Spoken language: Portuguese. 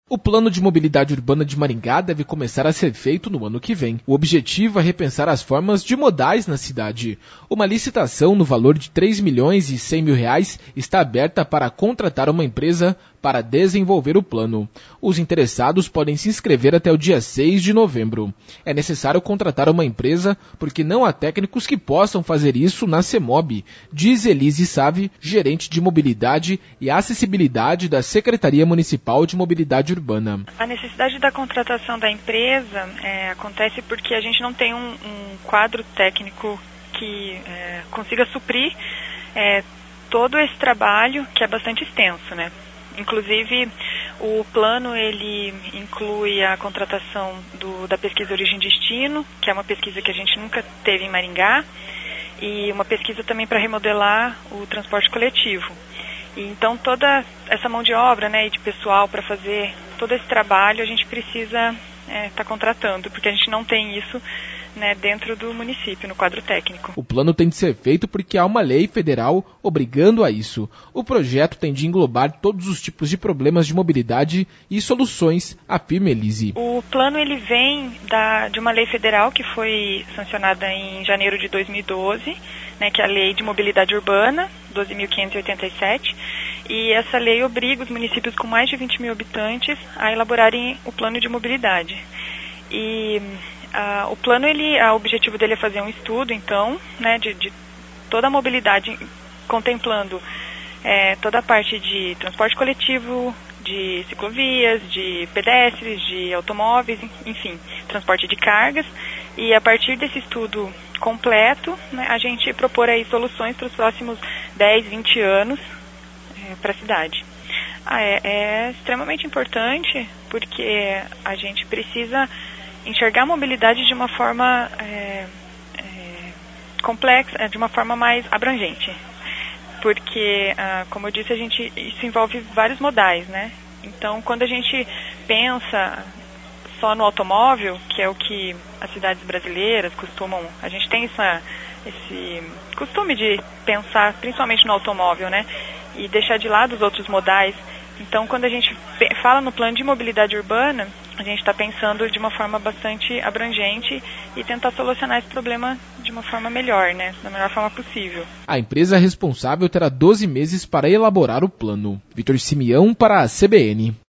O plano de mobilidade urbana de Maringá deve começar a ser feito no ano que vem. O objetivo é repensar as formas de modais na cidade. Uma licitação no valor de R$3.100.000 está aberta para contratar uma empresa para desenvolver o plano. Os interessados podem se inscrever até o dia 6 de novembro. É necessário contratar uma empresa porque não há técnicos que possam fazer isso na CEMOB, diz Elise Save, gerente de mobilidade e acessibilidade da Secretaria Municipal de Mobilidade Urbana. A necessidade da contratação da empresa acontece porque a gente não tem um quadro técnico que consiga suprir todo esse trabalho, que é bastante extenso, né? Inclusive, o plano ele inclui a contratação da pesquisa Origem e Destino, que é uma pesquisa que a gente nunca teve em Maringá, e uma pesquisa também para remodelar o transporte coletivo. E então toda essa mão de obra, né, e de pessoal para fazer todo esse trabalho a gente precisa estar contratando, porque a gente não tem isso, né, dentro do município, no quadro técnico. O plano tem de ser feito porque há uma lei federal obrigando a isso. O projeto tem de englobar todos os tipos de problemas de mobilidade e soluções, afirma Elise. O plano ele vem de uma lei federal que foi sancionada em janeiro de 2012, né, que é a Lei de Mobilidade Urbana, 12.587, e essa lei obriga os municípios com mais de 20 mil habitantes a elaborarem o plano de mobilidade. E o plano, o objetivo dele é fazer um estudo, então, né, de toda a mobilidade, contemplando toda a parte de transporte coletivo, de ciclovias, de pedestres, de automóveis, enfim, transporte de cargas. E a partir desse estudo completo, né, a gente propor aí soluções para os próximos 10, 20 anos para a cidade. É extremamente importante porque a gente precisa enxergar a mobilidade de uma forma complexa, de uma forma mais abrangente, porque, como eu disse, isso envolve vários modais, né? Então, quando a gente pensa só no automóvel, que é o que as cidades brasileiras costumam, a gente tem esse costume de pensar principalmente no automóvel, né? E deixar de lado os outros modais. Então, quando a gente fala no plano de mobilidade urbana, a gente está pensando de uma forma bastante abrangente e tentar solucionar esse problema de uma forma melhor, né? Da melhor forma possível. A empresa responsável terá 12 meses para elaborar o plano. Vitor Simeão para a CBN.